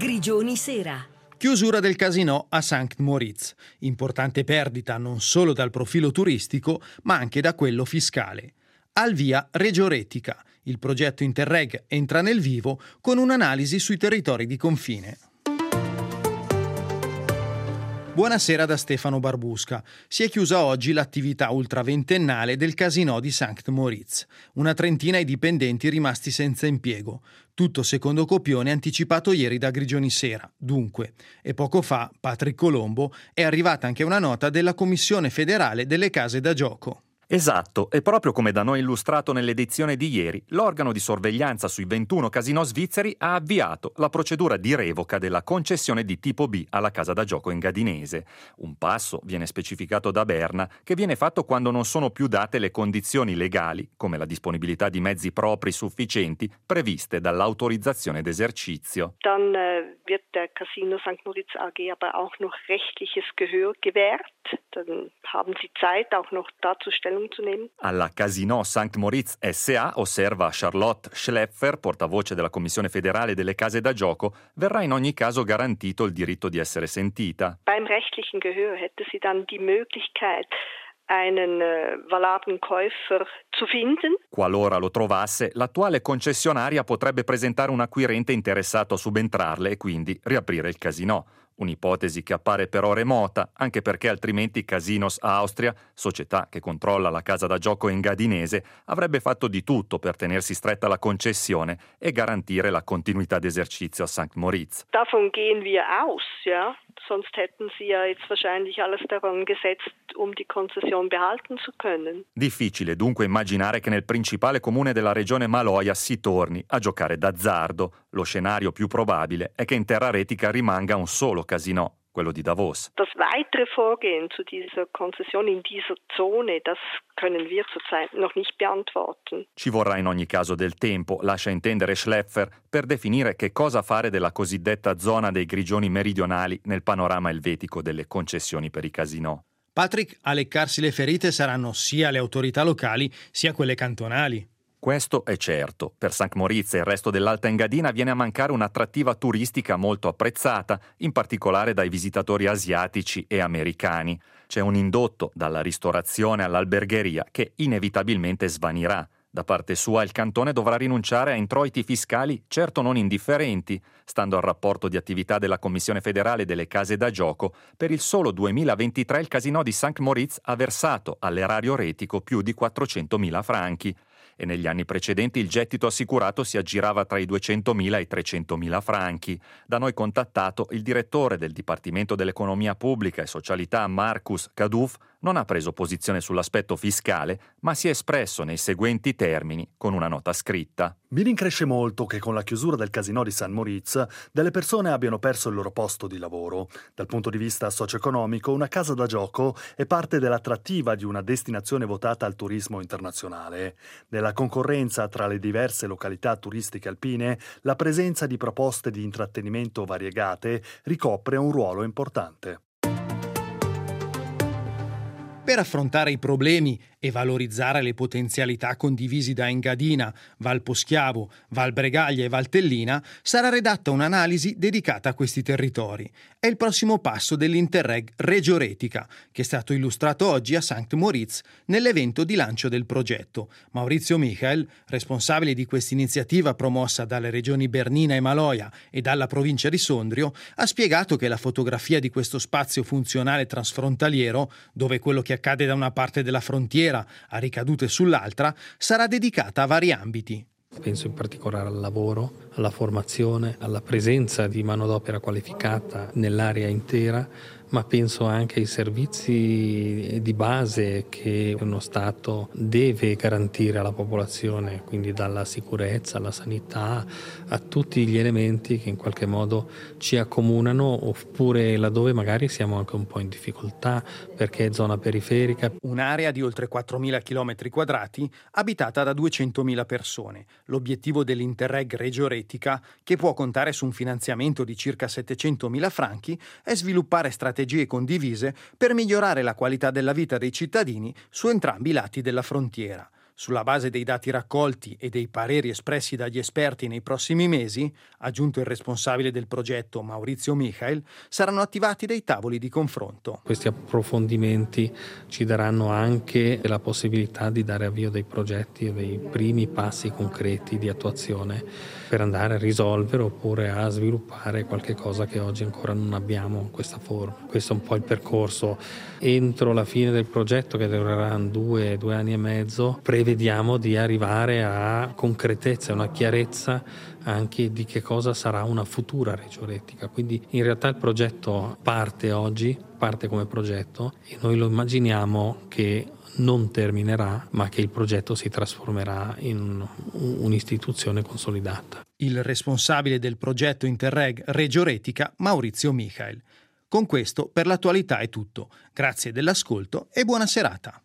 Grigioni Sera. Chiusura del casinò a St. Moritz. Importante perdita non solo dal profilo turistico, ma anche da quello fiscale. Al via Regio Retica. Il progetto Interreg entra nel vivo con un'analisi sui territori di confine. Buonasera da Stefano Barbusca. Si è chiusa oggi l'attività ultraventennale del casinò di St. Moritz. Una trentina i dipendenti rimasti senza impiego. Tutto secondo copione anticipato ieri da Grigioni Sera. Dunque, e poco fa, Patrick Colombo, è arrivata anche una nota della Commissione federale delle case da gioco. Esatto, e proprio come da noi illustrato nell'edizione di ieri, l'organo di sorveglianza sui 21 casinò svizzeri ha avviato la procedura di revoca della concessione di tipo B alla casa da gioco engadinese. Un passo, viene specificato da Berna, che viene fatto quando non sono più date le condizioni legali, come la disponibilità di mezzi propri sufficienti, previste dall'autorizzazione d'esercizio. Dann wird der Casino St. Moritz AG aber auch noch rechtliches Gehör gewährt. Dann haben Sie Zeit, auch noch dazu Stellung zu nehmen. Alla Casinò St. Moritz S.A., osserva Charlotte Schlepfer, portavoce della Commissione federale delle case da gioco, verrà in ogni caso garantito il diritto di essere sentita. Beim rechtlichen Gehör hätte sie dann die Möglichkeit, einen valablen Käufer zu finden. Qualora lo trovasse, l'attuale concessionaria potrebbe presentare un acquirente interessato a subentrarle e quindi riaprire il casinò. Un'ipotesi che appare però remota, anche perché altrimenti Casinos Austria, società che controlla la casa da gioco engadinese, avrebbe fatto di tutto per tenersi stretta la concessione e garantire la continuità d'esercizio a St. Moritz. Davon gehen wir aus, ja. Sonst hätten sie ja jetzt wahrscheinlich alles daran gesetzt, die Konzession behalten zu können. Difficile dunque immaginare che nel principale comune della regione Maloja si torni a giocare d'azzardo. Lo scenario più probabile è che in terra retica rimanga un solo casinò, quello di Davos. Das weitere Vorgehen zu dieser Konzession in dieser Zone, das können wir zurzeit noch nicht beantworten. Ci vorrà in ogni caso del tempo, lascia intendere Schlepfer, per definire che cosa fare della cosiddetta zona dei Grigioni meridionali nel panorama elvetico delle concessioni per i casinò. Patrick, a leccarsi le ferite saranno sia le autorità locali sia quelle cantonali. Questo è certo. Per St. Moritz e il resto dell'Alta Engadina viene a mancare un'attrattiva turistica molto apprezzata, in particolare dai visitatori asiatici e americani. C'è un indotto dalla ristorazione all'albergheria che inevitabilmente svanirà. Da parte sua il cantone dovrà rinunciare a introiti fiscali certo non indifferenti. Stando al rapporto di attività della Commissione federale delle case da gioco, per il solo 2023 il casinò di St. Moritz ha versato all'erario retico più di 400.000 franchi. E negli anni precedenti il gettito assicurato si aggirava tra i 200.000 e i 300.000 franchi. Da noi contattato, il direttore del Dipartimento dell'Economia Pubblica e Socialità Marcus Kaduf non ha preso posizione sull'aspetto fiscale, ma si è espresso nei seguenti termini con una nota scritta. Mi rincresce molto che con la chiusura del casinò di St. Moritz delle persone abbiano perso il loro posto di lavoro. Dal punto di vista socio-economico, una casa da gioco è parte dell'attrattiva di una destinazione votata al turismo internazionale. Nella concorrenza tra le diverse località turistiche alpine, la presenza di proposte di intrattenimento variegate ricopre un ruolo importante. Per affrontare i problemi e valorizzare le potenzialità condivisi da Engadina, Val Poschiavo, Val Bregaglia e Valtellina, sarà redatta un'analisi dedicata a questi territori. È il prossimo passo dell'Interreg Regio Retica, che è stato illustrato oggi a St. Moritz nell'evento di lancio del progetto. Maurizio Michael, responsabile di questa iniziativa promossa dalle regioni Bernina e Maloja e dalla provincia di Sondrio, ha spiegato che la fotografia di questo spazio funzionale transfrontaliero, dove quello che accade da una parte della frontiera ha ricadute sull'altra, sarà dedicata a vari ambiti. Penso in particolare al lavoro, alla formazione, alla presenza di manodopera qualificata nell'area intera, ma penso anche ai servizi di base che uno Stato deve garantire alla popolazione, quindi dalla sicurezza alla sanità, a tutti gli elementi che in qualche modo ci accomunano, oppure laddove magari siamo anche un po' in difficoltà perché è zona periferica. Un'area di oltre 4.000 km quadrati abitata da 200.000 persone. L'obiettivo dell'Interreg Regio Retica, che può contare su un finanziamento di circa 700.000 franchi, è sviluppare strategie condivise per migliorare la qualità della vita dei cittadini su entrambi i lati della frontiera. Sulla base dei dati raccolti e dei pareri espressi dagli esperti nei prossimi mesi, aggiunto il responsabile del progetto Maurizio Michael, saranno attivati dei tavoli di confronto. Questi approfondimenti ci daranno anche la possibilità di dare avvio dei progetti e dei primi passi concreti di attuazione per andare a risolvere oppure a sviluppare qualche cosa che oggi ancora non abbiamo in questa forma. Questo è un po' il percorso. Entro la fine del progetto, che durerà 2 anni e mezzo, prevediamo di arrivare a concretezza, una chiarezza anche di che cosa sarà una futura Regioretica. Quindi in realtà il progetto parte oggi, parte come progetto, e noi lo immaginiamo che non terminerà, ma che il progetto si trasformerà in un'istituzione consolidata. Il responsabile del progetto Interreg Regioretica, Maurizio Michael. Con questo per l'attualità è tutto. Grazie dell'ascolto e buona serata.